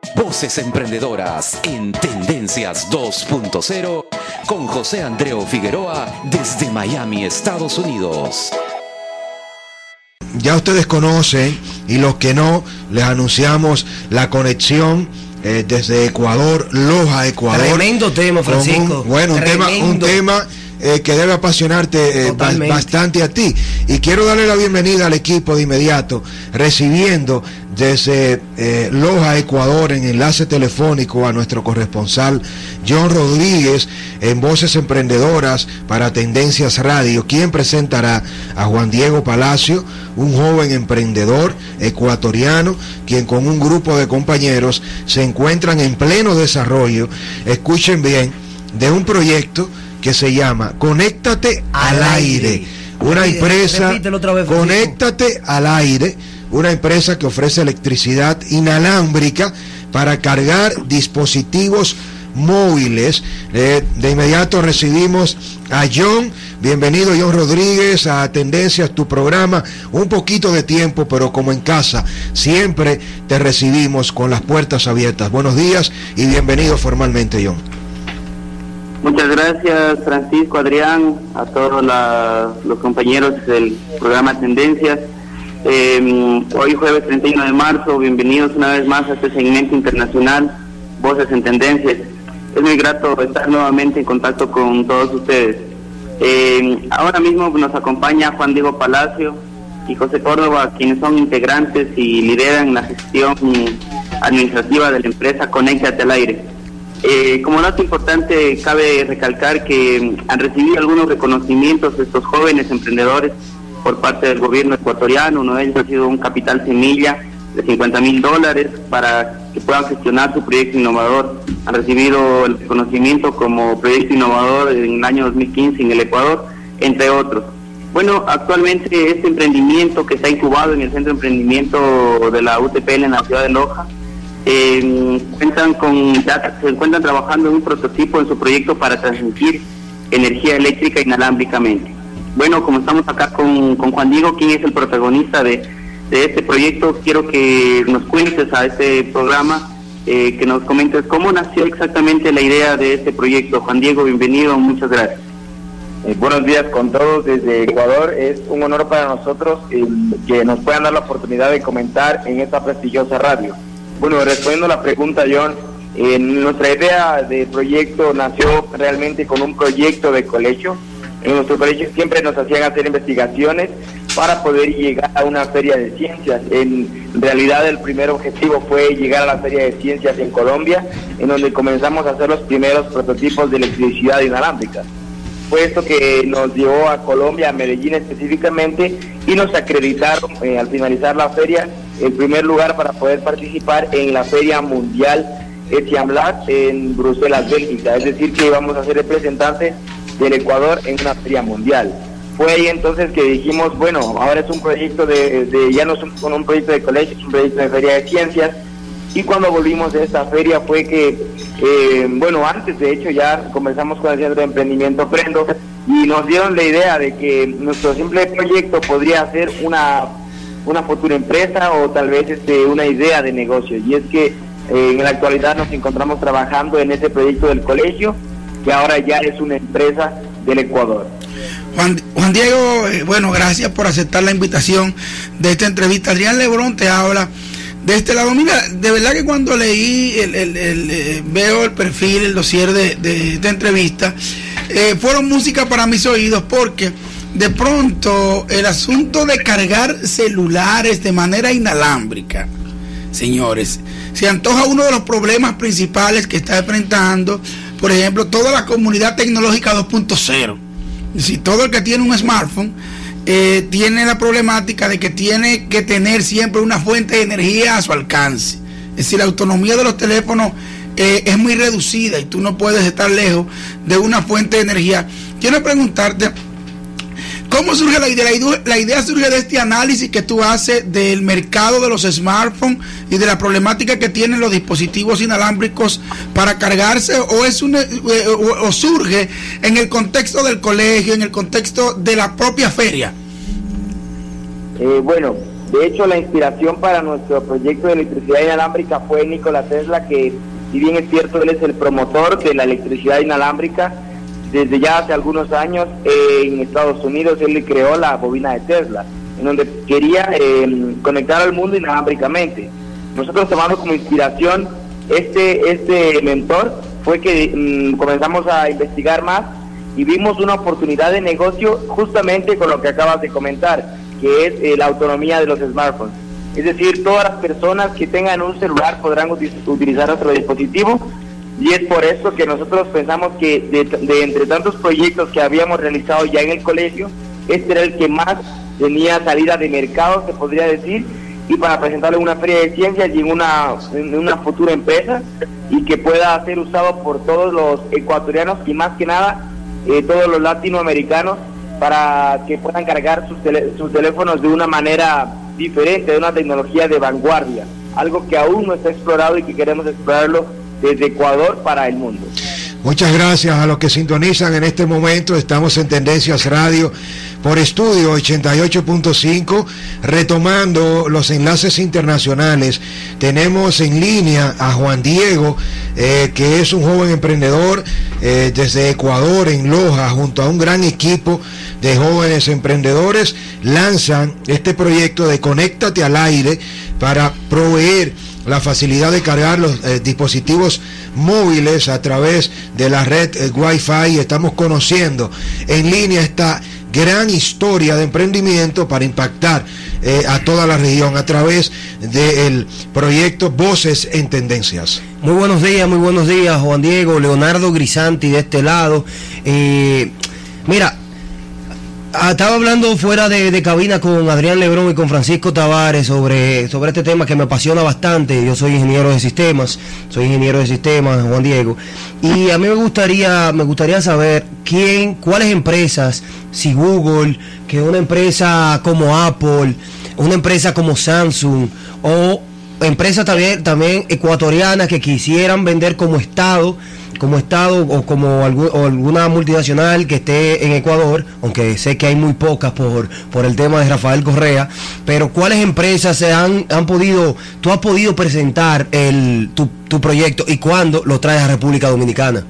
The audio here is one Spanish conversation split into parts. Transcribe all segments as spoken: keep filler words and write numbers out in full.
Voces emprendedoras en Tendencias dos punto cero con José Andreu Figueroa desde Miami, Estados Unidos. Ya ustedes conocen, y los que no, les anunciamos la conexión eh, desde Ecuador, Loja, Ecuador. Tremendo tema, Francisco. Un, bueno, un Tremendo. tema, un tema eh, que debe apasionarte eh, ba- bastante a ti. Y quiero darle la bienvenida al equipo de inmediato, recibiendo desde eh, Loja, Ecuador, en enlace telefónico a nuestro corresponsal John Rodríguez en Voces Emprendedoras para Tendencias Radio, quien presentará a Juan Diego Palacio, un joven emprendedor ecuatoriano, quien con un grupo de compañeros se encuentran en pleno desarrollo, escuchen bien, de un proyecto que se llama Conéctate al Aire, una empresa, Conéctate al Aire, una empresa que ofrece electricidad inalámbrica para cargar dispositivos móviles. Eh, de inmediato recibimos a John. Bienvenido, John Rodríguez, a Tendencias, tu programa. Un poquito de tiempo, pero como en casa, siempre te recibimos con las puertas abiertas. Buenos días y bienvenido formalmente, John. Muchas gracias, Francisco, Adrián, a todos la, los compañeros del programa Tendencias. Eh, hoy jueves treinta y uno de marzo, bienvenidos una vez más a este segmento internacional, Voces en Tendencias. Es muy grato estar nuevamente en contacto con todos ustedes. Eh, ahora mismo nos acompaña Juan Diego Palacio y José Córdoba, quienes son integrantes y lideran la gestión administrativa de la empresa Conéctate al Aire. Eh, como dato importante, cabe recalcar que han recibido algunos reconocimientos de estos jóvenes emprendedores por parte del gobierno ecuatoriano. Uno de ellos ha sido un capital semilla de cincuenta mil dólares para que puedan gestionar su proyecto innovador. Han recibido el reconocimiento como proyecto innovador en el año dos mil quince en el Ecuador, entre otros. Bueno, actualmente este emprendimiento que está incubado en el Centro de Emprendimiento de la U T P L en la ciudad de Loja, eh, cuentan con, ya se encuentran trabajando en un prototipo en su proyecto para transmitir energía eléctrica inalámbricamente. Bueno, como estamos acá con, con Juan Diego, quien es el protagonista de, de este proyecto, quiero que nos cuentes a este programa, eh, que nos comentes cómo nació exactamente la idea de este proyecto. Juan Diego, bienvenido, muchas gracias. Eh, buenos días con todos desde Ecuador. Es un honor para nosotros eh, que nos puedan dar la oportunidad de comentar en esta prestigiosa radio. Bueno, respondiendo a la pregunta, John, eh, nuestra idea de proyecto nació realmente con un proyecto de colegio. En nuestro colegio siempre nos hacían hacer investigaciones para poder llegar a una feria de ciencias. En realidad el primer objetivo fue llegar a la feria de ciencias en Colombia, en donde comenzamos a hacer los primeros prototipos de electricidad inalámbrica. Fue esto que nos llevó a Colombia, a Medellín específicamente, y nos acreditaron eh, al finalizar la feria el primer lugar para poder participar en la Feria Mundial Etiamblat en Bruselas, Bélgica. Es decir, que íbamos a ser representantes del Ecuador en una feria mundial. Fue ahí entonces que dijimos, bueno, ahora es un proyecto de, de ya no es un, un proyecto de colegio, es un proyecto de feria de ciencias. Y cuando volvimos de esta feria fue que, eh, bueno, antes de hecho ya comenzamos con el Centro de Emprendimiento Prendo y nos dieron la idea de que nuestro simple proyecto podría ser una, una futura empresa o tal vez este, una idea de negocio. Y es que eh, en la actualidad nos encontramos trabajando en ese proyecto del colegio, que ahora ya es una empresa del Ecuador. Juan, Juan Diego, eh, bueno, gracias por aceptar la invitación de esta entrevista. Adrián Lebrón te habla de este lado. Mira, de verdad que cuando leí, el, el, el, eh, veo el perfil, el dossier de, de esta entrevista, eh, fueron música para mis oídos, porque de pronto el asunto de cargar celulares de manera inalámbrica, señores, se antoja uno de los problemas principales que está enfrentando, por ejemplo, toda la comunidad tecnológica dos punto cero. Si todo el que tiene un smartphone eh, tiene la problemática de que tiene que tener siempre una fuente de energía a su alcance. Es decir, la autonomía de los teléfonos eh, es muy reducida y tú no puedes estar lejos de una fuente de energía. Quiero preguntarte, ¿cómo surge la idea? La idea, la idea surge de este análisis que tú haces del mercado de los smartphones y de la problemática que tienen los dispositivos inalámbricos para cargarse, o es una, o, o surge en el contexto del colegio, en el contexto de la propia feria. Eh, bueno, De hecho, la inspiración para nuestro proyecto de electricidad inalámbrica fue Nikola Tesla, que si bien es cierto, él es el promotor de la electricidad inalámbrica. Desde ya hace algunos años eh, en Estados Unidos él le creó la bobina de Tesla, en donde quería eh, conectar al mundo inalámbricamente. Nosotros tomando como inspiración este, este mentor, fue que mmm, comenzamos a investigar más y vimos una oportunidad de negocio justamente con lo que acabas de comentar, que es eh, la autonomía de los smartphones. Es decir, todas las personas que tengan un celular podrán util- utilizar nuestro dispositivo, y es por eso que nosotros pensamos que de, de entre tantos proyectos que habíamos realizado ya en el colegio, este era el que más tenía salida de mercado, se podría decir, y para presentarlo en una feria de ciencias y en una, en una futura empresa, y que pueda ser usado por todos los ecuatorianos y más que nada eh, todos los latinoamericanos, para que puedan cargar sus, tele, sus teléfonos de una manera diferente, de una tecnología de vanguardia, algo que aún no está explorado y que queremos explorarlo desde Ecuador para el mundo. Muchas gracias a los que sintonizan en este momento. Estamos en Tendencias Radio por Estudio ochenta y ocho punto cinco, retomando los enlaces internacionales. Tenemos en línea a Juan Diego, eh, que es un joven emprendedor eh, desde Ecuador, en Loja, junto a un gran equipo de jóvenes emprendedores. Lanzan este proyecto de Conéctate al Aire para proveer la facilidad de cargar los eh, dispositivos móviles a través de la red eh, Wi-Fi. Estamos conociendo en línea esta gran historia de emprendimiento para impactar eh, a toda la región a través del proyecto Voces en Tendencias. Muy buenos días, muy buenos días, Juan Diego. Leonardo Grisanti de este lado. Eh, mira, estaba hablando fuera de, de cabina con Adrián Lebrón y con Francisco Tavares sobre, sobre este tema que me apasiona bastante. Yo soy ingeniero de sistemas, soy ingeniero de sistemas, Juan Diego, y a mí me gustaría, me gustaría saber quién, cuáles empresas, si Google, que una empresa como Apple, una empresa como Samsung, o empresas también, también ecuatorianas que quisieran vender como Estado, como Estado o como algún, o alguna multinacional que esté en Ecuador, aunque sé que hay muy pocas por, por el tema de Rafael Correa, pero ¿cuáles empresas se han, han podido, tú has podido presentar el, tu, tu proyecto y cuándo lo traes a República Dominicana?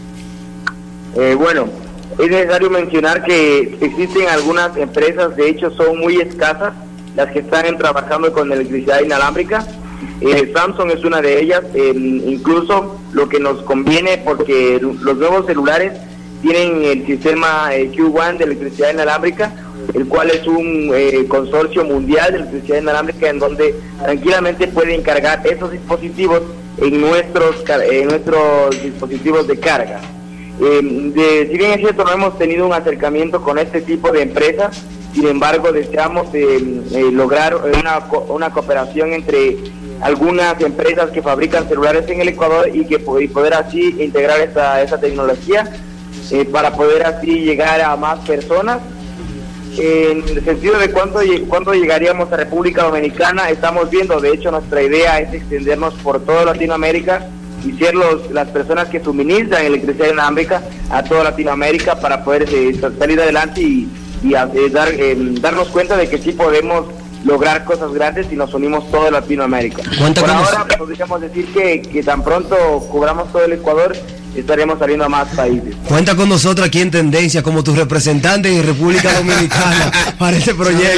Eh, bueno, es necesario mencionar que existen algunas empresas, de hecho son muy escasas, las que están trabajando con electricidad inalámbrica. Eh, Samsung es una de ellas, eh, incluso lo que nos conviene porque los nuevos celulares tienen el sistema eh, Q uno de electricidad inalámbrica, el cual es un eh, consorcio mundial de electricidad inalámbrica en donde tranquilamente pueden cargar esos dispositivos en nuestros, en nuestros dispositivos de carga. Eh, de, si bien es cierto, no hemos tenido un acercamiento con este tipo de empresas, sin embargo deseamos eh, eh, lograr una, una cooperación entre algunas empresas que fabrican celulares en el Ecuador y que y poder así integrar esa, esa tecnología eh, para poder así llegar a más personas. En el sentido de cuándo, cuándo llegaríamos a República Dominicana, estamos viendo, de hecho nuestra idea es extendernos por toda Latinoamérica y ser los, las personas que suministran electricidad inalámbrica a toda Latinoamérica para poder eh, salir adelante y, y a, eh, dar, eh, darnos cuenta de que sí podemos lograr cosas grandes si nos unimos toda Latinoamérica. Por ahora podríamos decir que, que tan pronto cubramos todo el Ecuador, estaremos saliendo a más países. Cuenta con nosotros aquí en Tendencia como tu representante en República Dominicana para este proyecto.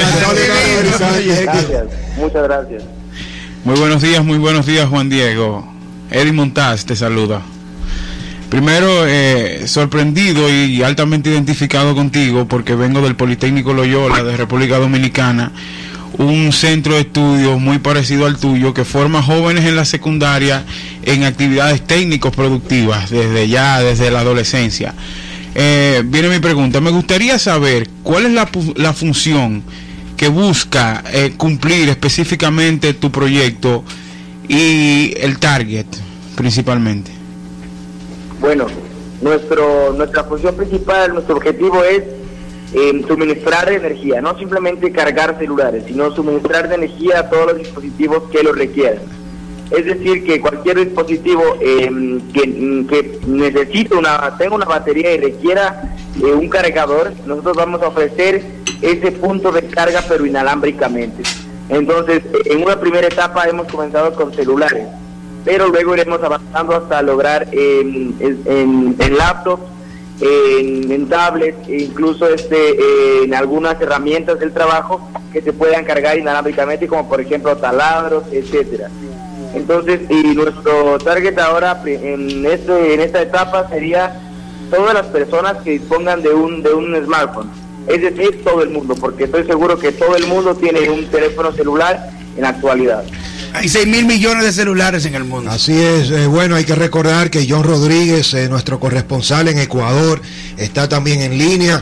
Gracias, muchas gracias. Muy buenos días, muy buenos días, Juan Diego. Eddie Montaz te saluda. Primero, eh, sorprendido y altamente identificado contigo porque vengo del Politécnico Loyola de República Dominicana, un centro de estudios muy parecido al tuyo que forma jóvenes en la secundaria en actividades técnicos productivas desde ya, desde la adolescencia. Eh, viene mi pregunta, me gustaría saber cuál es la, la función que busca eh, cumplir específicamente tu proyecto y el target principalmente. Bueno, nuestro nuestra función principal, nuestro objetivo es Eh, suministrar energía, no simplemente cargar celulares, sino suministrar de energía a todos los dispositivos que lo requieran. Es decir, que cualquier dispositivo eh, que, que necesite una, tenga una batería y requiera eh, un cargador, nosotros vamos a ofrecer ese punto de carga pero inalámbricamente. Entonces, en una primera etapa hemos comenzado con celulares, pero luego iremos avanzando hasta lograr en, en, en laptops, en, en tablets, e incluso este, en algunas herramientas del trabajo que se puedan cargar inalámbricamente, como por ejemplo taladros, etcétera. Entonces, y nuestro target ahora en este en esta etapa sería todas las personas que dispongan de un de un smartphone, es decir, todo el mundo, porque estoy seguro que todo el mundo tiene un teléfono celular en la actualidad. Hay seis mil millones de celulares en el mundo. Así es, eh, bueno, hay que recordar que John Rodríguez, eh, nuestro corresponsal en Ecuador, está también en línea.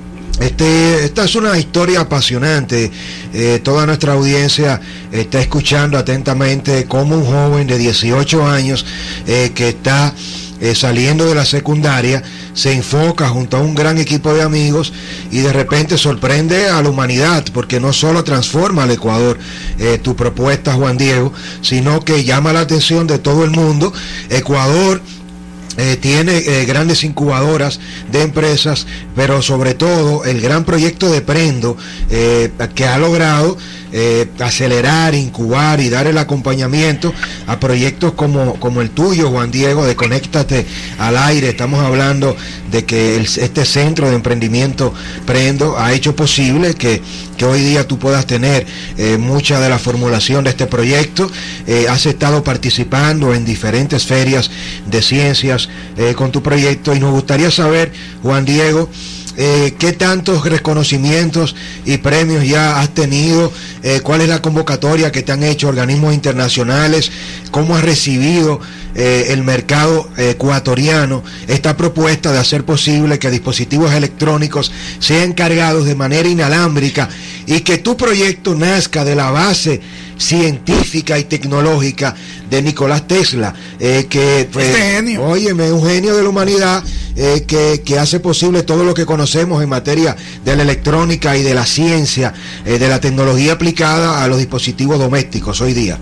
Este, esta es una historia apasionante. Eh, toda nuestra audiencia está escuchando atentamente cómo un joven de dieciocho años eh, que está eh, saliendo de la secundaria se enfoca junto a un gran equipo de amigos y de repente sorprende a la humanidad, porque no solo transforma al Ecuador eh, tu propuesta, Juan Diego, sino que llama la atención de todo el mundo. Ecuador Eh, tiene eh, grandes incubadoras de empresas, pero sobre todo el gran proyecto de Prendo, eh, que ha logrado eh, acelerar, incubar y dar el acompañamiento a proyectos como, como el tuyo, Juan Diego, de Conéctate al Aire. Estamos hablando de que el, este centro de emprendimiento Prendo ha hecho posible que, que hoy día tú puedas tener eh, mucha de la formulación de este proyecto. Eh, has estado participando en diferentes ferias de ciencias Eh, con tu proyecto, y nos gustaría saber, Juan Diego, eh, qué tantos reconocimientos y premios ya has tenido, eh, cuál es la convocatoria que te han hecho organismos internacionales, cómo has recibido eh, el mercado ecuatoriano esta propuesta de hacer posible que dispositivos electrónicos sean cargados de manera inalámbrica y que tu proyecto nazca de la base científica y tecnológica de Nicolás Tesla, eh, que pues, este genio, óyeme, un genio de la humanidad, eh, que, que hace posible todo lo que conocemos en materia de la electrónica y de la ciencia, eh, de la tecnología aplicada a los dispositivos domésticos hoy día.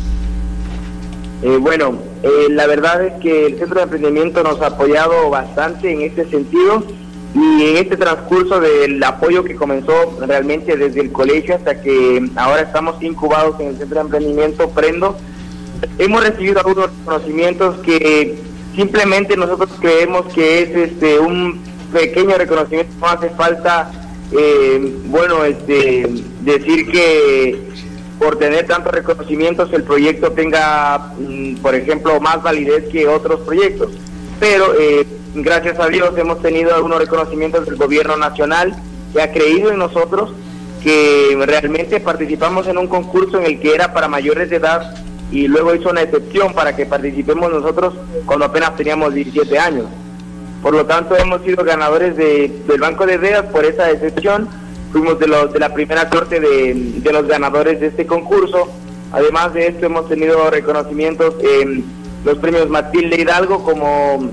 Eh, bueno, eh, la verdad es que el Centro de Emprendimiento nos ha apoyado bastante en este sentido, y en este transcurso del apoyo que comenzó realmente desde el colegio hasta que ahora estamos incubados en el Centro de Emprendimiento Prendo, hemos recibido algunos reconocimientos que simplemente nosotros creemos que es este un pequeño reconocimiento. No hace falta eh, bueno este decir que por tener tantos reconocimientos el proyecto tenga mm, por ejemplo más validez que otros proyectos, pero eh, gracias a Dios hemos tenido algunos reconocimientos del gobierno nacional que ha creído en nosotros, que realmente participamos en un concurso en el que era para mayores de edad y luego hizo una excepción para que participemos nosotros cuando apenas teníamos diecisiete años. Por lo tanto hemos sido ganadores de, del Banco de Ideas por esa excepción. Fuimos de, los, de la primera corte de, de los ganadores de este concurso. Además de esto hemos tenido reconocimientos en los premios Matilde Hidalgo como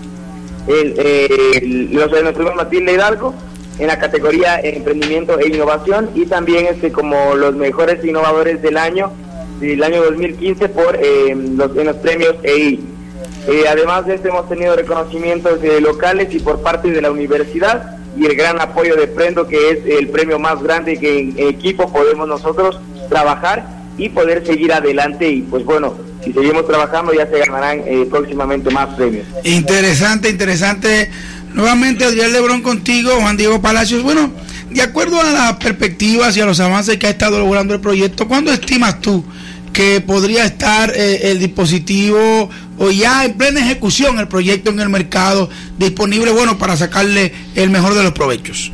el, el, los, los premios Matilde Hidalgo en la categoría Emprendimiento e Innovación, y también este como los mejores innovadores del año del año dos mil quince por eh, los, en los premios E I. Eh, además de esto hemos tenido reconocimientos eh, locales y por parte de la universidad, y el gran apoyo de Prendo, que es el premio más grande que en, en equipo podemos nosotros trabajar y poder seguir adelante. Y pues bueno, si seguimos trabajando ya se ganarán eh, próximamente más premios. Interesante, interesante. Nuevamente Adrián Lebrón contigo, Juan Diego Palacios. Bueno, de acuerdo a las perspectivas y a los avances que ha estado logrando el proyecto, ¿cuándo estimas tú que podría estar eh, el dispositivo o ya en plena ejecución el proyecto en el mercado disponible, bueno, para sacarle el mejor de los provechos?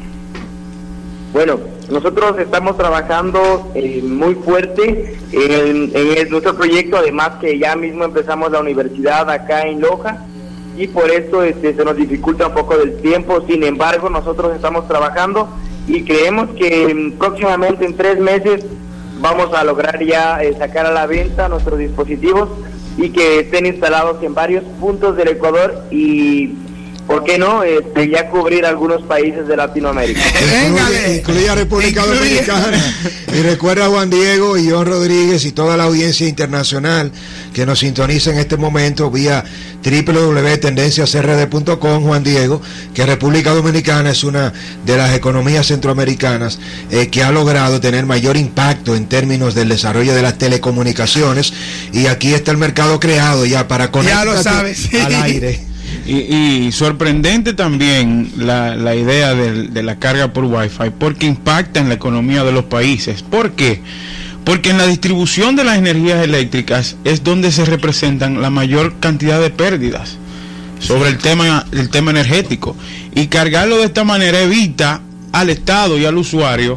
Bueno, nosotros estamos trabajando eh, muy fuerte en, en el, nuestro proyecto, además que ya mismo empezamos la universidad acá en Loja, y por esto este, se nos dificulta un poco del tiempo. Sin embargo, nosotros estamos trabajando y creemos que eh, próximamente en tres meses vamos a lograr ya eh, sacar a la venta nuestros dispositivos y que estén instalados en varios puntos del Ecuador, y ¿por qué no? Este, ya cubrir algunos países de Latinoamérica. Incluye, incluye República incluye. Dominicana. Y recuerda a Juan Diego y John Rodríguez y toda la audiencia internacional que nos sintoniza en este momento vía doble u doble u doble u punto tendencias r d punto com, Juan Diego, que República Dominicana es una de las economías centroamericanas eh, que ha logrado tener mayor impacto en términos del desarrollo de las telecomunicaciones, y aquí está el mercado creado ya para conectar al aire. Y, y sorprendente también la, la idea de, de la carga por Wi-Fi, porque impacta en la economía de los países. ¿Por qué? Porque en la distribución de las energías eléctricas es donde se representan la mayor cantidad de pérdidas sobre el tema, el tema energético. Y cargarlo de esta manera evita al Estado y al usuario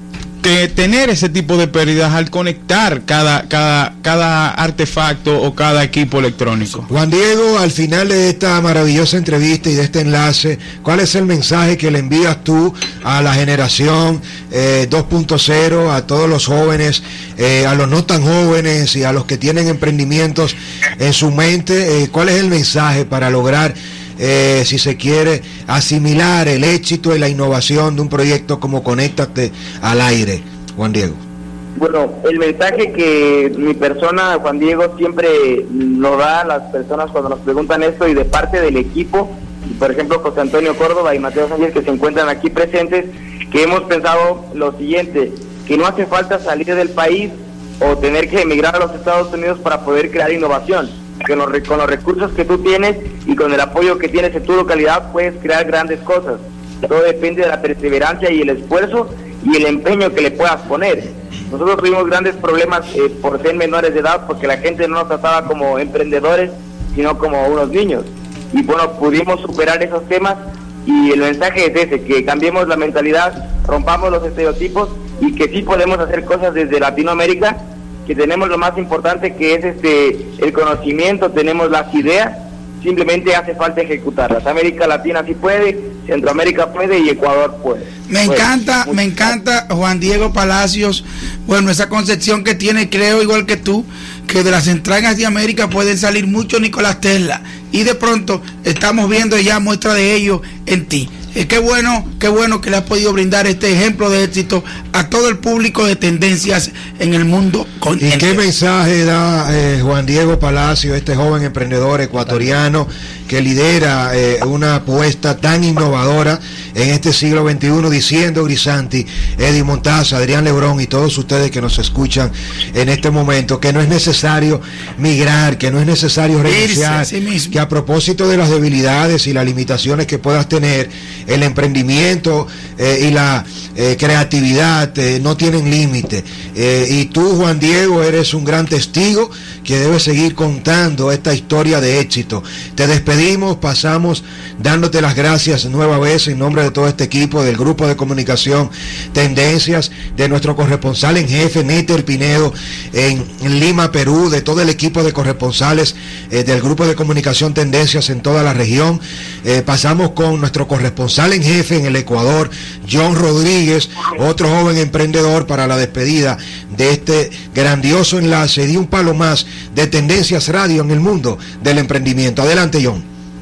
que tener ese tipo de pérdidas al conectar cada, cada, cada artefacto o cada equipo electrónico. Juan Diego, al final de esta maravillosa entrevista y de este enlace, ¿cuál es el mensaje que le envías tú a la generación eh, dos punto cero, a todos los jóvenes, eh, a los no tan jóvenes y a los que tienen emprendimientos en su mente? Eh, ¿cuál es el mensaje para lograr, Eh, si se quiere, asimilar el éxito y la innovación de un proyecto como Conéctate al Aire, Juan Diego? Bueno, el mensaje que mi persona, Juan Diego, siempre lo da a las personas cuando nos preguntan esto, y de parte del equipo, por ejemplo José Antonio Córdoba y Mateo Sánchez, que se encuentran aquí presentes, que hemos pensado lo siguiente: que no hace falta salir del país o tener que emigrar a los Estados Unidos para poder crear innovación. Con los, con los recursos que tú tienes y con el apoyo que tienes en tu localidad puedes crear grandes cosas. Todo depende de la perseverancia y el esfuerzo y el empeño que le puedas poner. Nosotros tuvimos grandes problemas eh, por ser menores de edad, porque la gente no nos trataba como emprendedores, sino como unos niños. Y bueno, pudimos superar esos temas, y el mensaje es ese: que cambiemos la mentalidad, rompamos los estereotipos, y que sí podemos hacer cosas desde Latinoamérica, que tenemos lo más importante, que es este el conocimiento, tenemos las ideas, simplemente hace falta ejecutarlas. América Latina sí puede, Centroamérica puede y Ecuador puede. Me puede. encanta, me encanta Juan Diego Palacios, bueno, esa concepción que tiene, creo igual que tú, que de las entrañas de América pueden salir muchos Nicolás Tesla, y de pronto estamos viendo ya muestra de ello en ti. Eh, qué bueno, qué bueno que le has podido brindar este ejemplo de éxito a todo el público de Tendencias en el mundo. ¿Y qué mensaje da eh, Juan Diego Palacio, este joven emprendedor ecuatoriano que lidera eh, una apuesta tan innovadora en este siglo veintiuno, diciendo, Grisanti, Eddie Montaz, Adrián Lebrón y todos ustedes que nos escuchan en este momento, que no es necesario migrar, que no es necesario renunciar, sí, que a propósito de las debilidades y las limitaciones que puedas tener, el emprendimiento eh, y la eh, creatividad eh, no tienen límite, eh, y tú, Juan Diego, eres un gran testigo que debe seguir contando esta historia de éxito. Te despedimos, pasamos dándote las gracias nueva vez en nombre de todo este equipo del grupo de comunicación Tendencias, de nuestro corresponsal en jefe Néter Pinedo en Lima, Perú, de todo el equipo de corresponsales eh, del grupo de comunicación Tendencias en toda la región. Eh, pasamos con nuestro corresponsal en jefe en el Ecuador, John Rodríguez, otro joven emprendedor, para la despedida de este grandioso enlace y un palo más de Tendencias Radio en el mundo del emprendimiento. Adelante, John.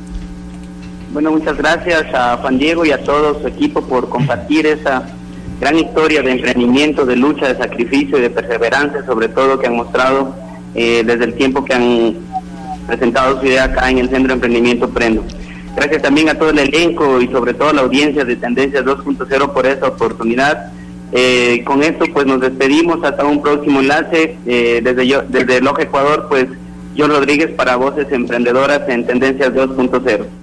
Bueno, muchas gracias a Juan Diego y a todo su equipo por compartir esa gran historia de emprendimiento, de lucha, de sacrificio y de perseverancia, sobre todo, que han mostrado eh, desde el tiempo que han presentado su idea acá en el Centro de Emprendimiento Prendo. Gracias también a todo el elenco y sobre todo a la audiencia de Tendencias dos punto cero por esta oportunidad. Eh, con esto pues nos despedimos hasta un próximo enlace. Eh, desde yo, desde Loja, Ecuador, pues John Rodríguez para Voces Emprendedoras en Tendencias dos punto cero.